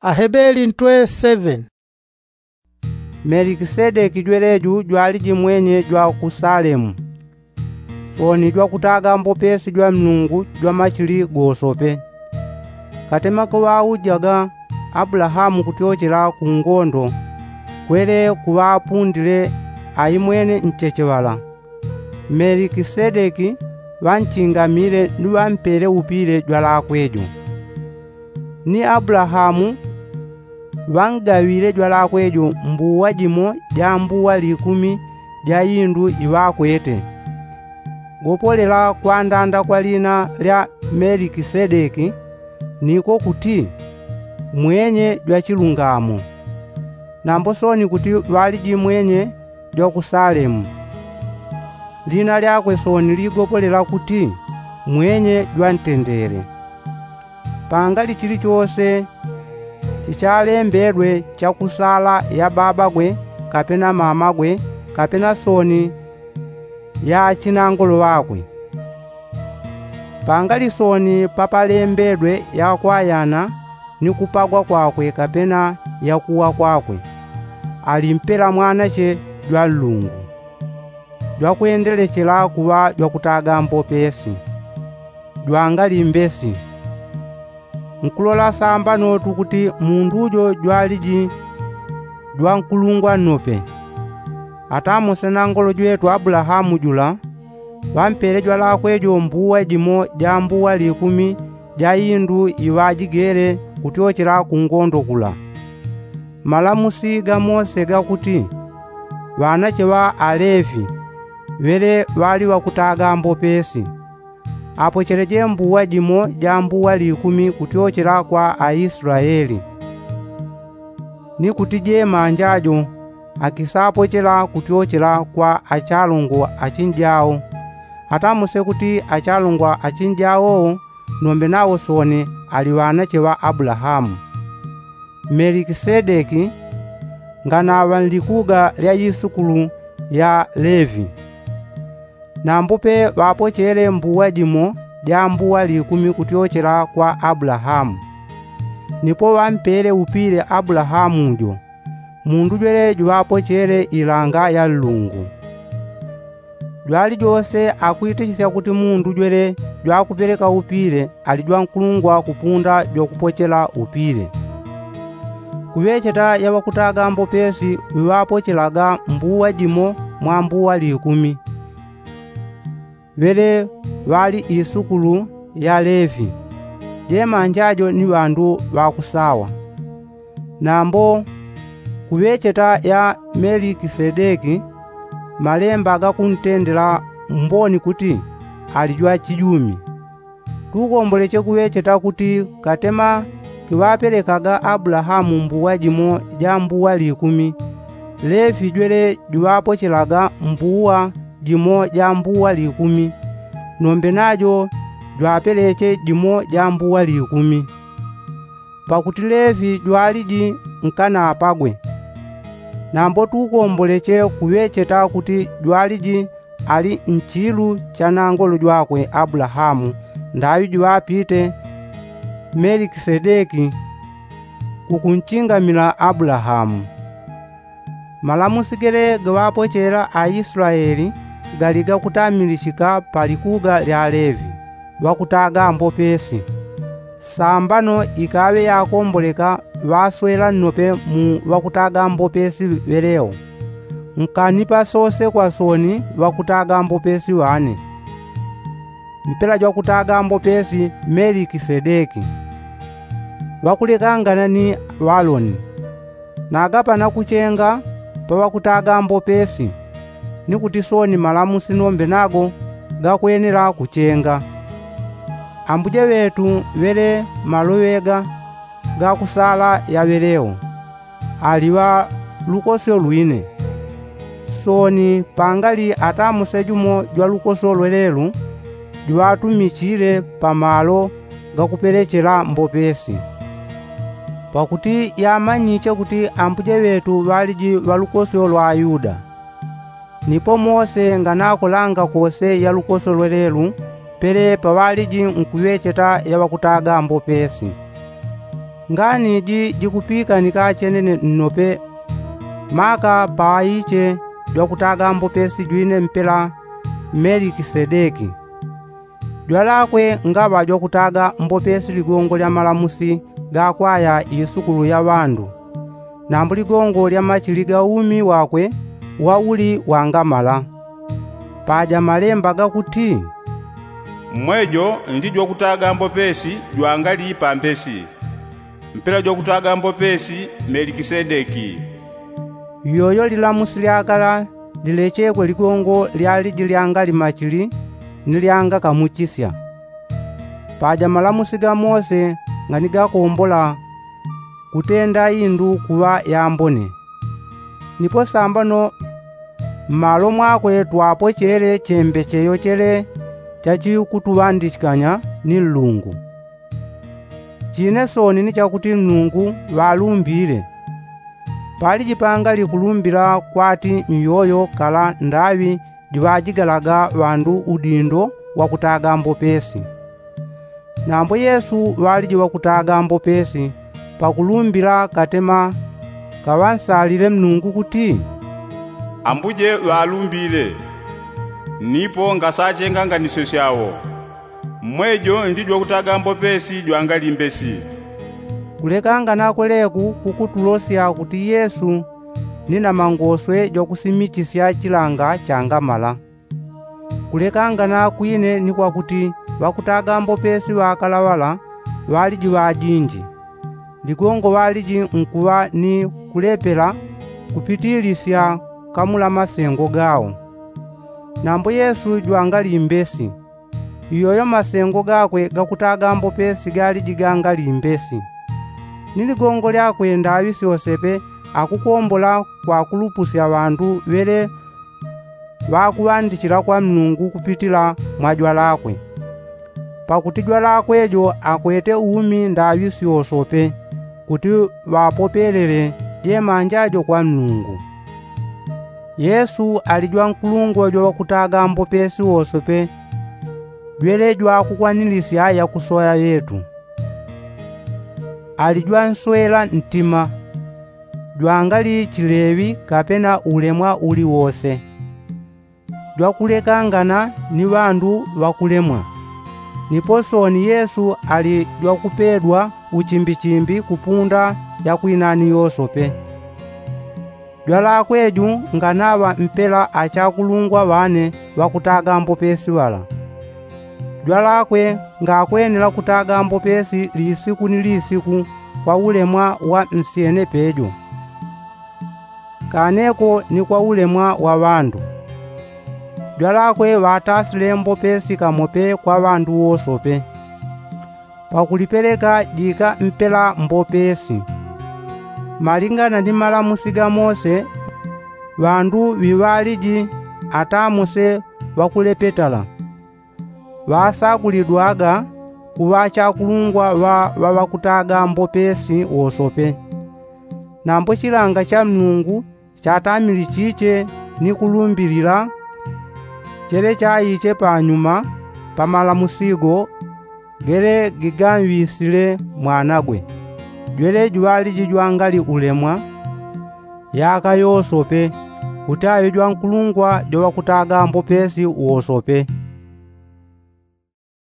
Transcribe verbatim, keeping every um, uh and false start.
Ahebeli ntwe seven. Melikisedeki jweleju jwali jimwenye jwa ku Salemu. Soni jwa kutaga mbopesi jwa Mlungu jwa machili gosope. Katema kuwaujaga Abrahamu kutyochela ku ngondo kwele kuwapundile ayimwene nchechewala. Melikisedeki wanchingamile niwampele upile jwa lakwejo. Ni Abrahamu wangawile jwa lakwejo mbuwa jimo jambuwa likumi jayindu iwakwete. Gopolela kwa ndanda kwa lina lya Melikisedeki niko kuti mwenye jwa chilungamo. Nambosoni kuti wali jimwenye jwa ku Salemu. Lina lyakwe soni ligopolela kuti mwenye jwa ntendere. Pangali chili chose chichalembedwe chakusala ya baba gwe kapena mama gwe kapena soni ya chinangolo wakwe. Pangali soni papalembedwe ya kwayana ni kupagwa kwakwe kapena ya kuwa kwakwe. Alimpela mwana che jwa lungu jwa kuendelechela kuwa jwa kutaga mbopesi jwa angali mbesi. Nkulola samba notu kuti mundu ujo jwaliji jwa nkulungwa nope. Atamo senangolo jwetu Abrahamu jula wampele jwa lakwejo mbuwa jimo jambuwa likumi jayindu iwajigere kutyochela ku ngondo kula. Malamusi ga Mose ga kuti wanache wa Alevi wele wali wakutaga mbopesi. Apo cheleje mbuwa jimo jambuwa likumi kutyochela kwa Aisraeli. Ni kutije manjajo akisapo chela kutyochela kwa achalungwa achinjao. Hata muse kuti achalungwa achinjao nombe nawo soni aliwana chewa Abrahamu. Melikisedeki ngana wanlikuga lya yisukulu ya Levi. Nambupe wapochele mbuwa jimo jambuwa likumi kutyochela kwa Abrahamu. Nipo wampele upile Abrahamu njo mundu jwele jwapochele ilanga ya lungu. Jwali jose akuitisha kuti mundu jwele jwakupeleka upile alijwa nkulungwa kupunda jwakupochela upile. Kuwecheta ya wakutaga mbopesi wiwapochelaga mbuwa jimo mwambuwa likumi. Wele wali isukulu ya Levi. Je manjajo ni wandu wakusawa. Nambo kuwecheta ya Melikisedeki malemba gakuntendela mboni kuti alijwa chijumi. Tukomboleche kuwecheta kuti katema kiwapelekaga Abrahamu mbuwa jimo jambuwa likumi. Levi jwele jwapochelaga mbuwa jimo jambuwa likumi. Nombe najo jwapeleche jimo jambuwa likumi. Pakuti Levi jwaliji nkana apagwe. Nambo tukomboleche kuwecheta kuti jwaliji ali nchilu chanangolo jwakwe Abrahamu ndayu jwapite Melikisedeki kukunchingamila Abrahamu. Malamusigele gawapochela Aisraeli galiga kutamilishika palikuga lya Levi wakutaga mbopesi. Sambano ikawe yakomboleka waswela nope mu wakutaga mbopesi weleo. Nkanipa sose kwa soni wakutaga mbopesi wane. Mpela jwa kutaga mbopesi Melikisedeki. Wakulekangana ni Waloni. Nagapa na kuchenga pa wakutaga mbopesi. Ni kuti soni malamusi nombe nago gakwenera kuchenga. Ambuje wetu wele malowega gakusala ya weleo. Aliwa lukosyo luine. Soni pangali atamusejumo jwa lukosyo lwelelu jwatumichile pamalo gakupelechela mbopesi. Pakuti yamanyiche kuti ambuje wetu waliji walukosyo lwa Yuda. Nipo Mose nganakolanga kose ya lukosyo lwelelu pele pawaliji nkuwecheta ya wakutaga mbopesi. ngani ji jikupika nikachenene nnope maka paiche dwakutaga mbopesi jwine mpela Melikisedeki. Dwalakwe ngaba dwakutaga mbopesi ligongo lya malamusi ga kwaya isukulu ya bandu. Nambu ligongo lya machiliga umi wakwe wauli wangamala. Paja malemba gakuti mwejo ndi dwakutaga mbopesi dwangali pambesi. Mpela dwakutaga mbopesi Melikisedeki. Yoyo lilamusi lyakala lilechekwe ligongo lyali jilyangali machili nilyanga kamuchisya. Paja malamusi ga Mose ngani gakombola kutenda indu kuwa yambone. Nipo sambano malo mwakwe twapo chere chembe cheyo chere chachi kutubandikanya ni lungu. Chine soni ni chakuti Mulungu walumbile. Pali jipanga likulumbila kwati nyoyo kala ndawi jibajigalaga wandu udindo wakutaga mbopesi. Nambo Yesu wali jiwakutaga mbopesi pakulumbila katema kawansalile Mulungu kuti ambuje walumbile nipo ngasachenga nganisho syawo mwejo ndi dwakutaga mbopesi dwangali mbesi. Kulekanga nakoleku kukutulosya kuti Yesu nina mangoswe jokusimichisya chilanga changamala. Kulekanga nakwine ni kwa kuti wakutaga mbopesi wakalawala waliji wajinji. Ligongo waliji nkuwa ni kulepela kupitilisya kamula masengo gawo. Nambo Yesu jwangali mbesi. Iyoyo masengo gakwe gakutaga mbopesi gali jigangali mbesi. Niligongo lyakwe ndawi siosepe akukombola kwa kulupusya wandu wele wakuwandikila kwa Mulungu kupitila mwajwa lakwe. Pakutijwa lakwe jo akwete umi ndawi siosope kuti wapopelele je manjajo kwa Mulungu. Yesu alijwa nkulungo jo wakutaga mbopesi wosope wele jwa kukwanilisya ya kusoya yetu. Alijwa nswela ntima jwangali chilevi kapena ulemwa uli wose. Jwakulekangana ni wandu wakulemwa. Niposoni Yesu ali jwakupedwa uchimbichimbi kupunda ya kuinani yosope. Jwalakweju nganawa mpela achakulungwa wane wakutaga mbopesi wala. Jwalakwe ngakwenela kutaga mbopesi lisiku ni lisiku kwa ulemwa wa msiene pejo. Kaneko ni kwa ulemwa wa wandu. Jwalakwe watasile mbopesi kamope kwa wandu wosope. Pakulipeleka jika mpela mbopesi. Malingana ndi malamusi ga Mose wandu wiwaliji atamuse wakulepetala. Wasakulidwaga kuwacha kulungwa wa wawakutaga mbopesi wosope. Nambo chilanga cha Mulungu chatamili chiche ni kulumbilila chere chayiche panyuma pamalamusigo gere gigamwisile mwanagwe. Jwele jwali jijwangali ulemwa yaka yosope utayo jwankulungwa jo wakutaga mbopesi wosope.